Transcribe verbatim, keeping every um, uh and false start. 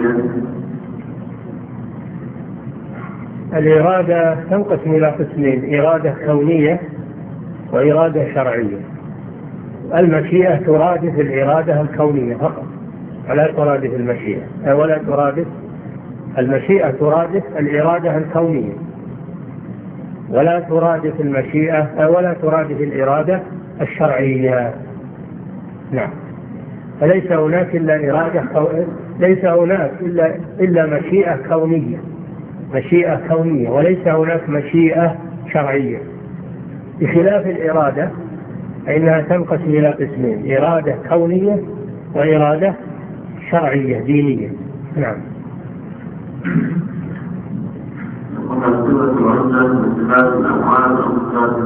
شرعية؟ الإرادة تنقسم إلى قسمين: إرادة كونية وإرادة شرعية. المشيئة ترادف الإرادة الكونية فقط ولا ترادف المشيئة، ولا ترادف المشيئة ترادف الإرادة الكونية ولا ترادف المشيئة ولا ترادف الإرادة الشرعية. نعم. فليس هناك إلا إرادة ليس هناك إلا إلا مشيئة كونية مشيئة كونية وليس هناك مشيئة شرعية، بخلاف الإرادة فإنها تنقسم إلى قسمين: إرادة كونية وإرادة شرعية دينية. نعم. وقد صفة العزة من صفات الأفعال أو صفات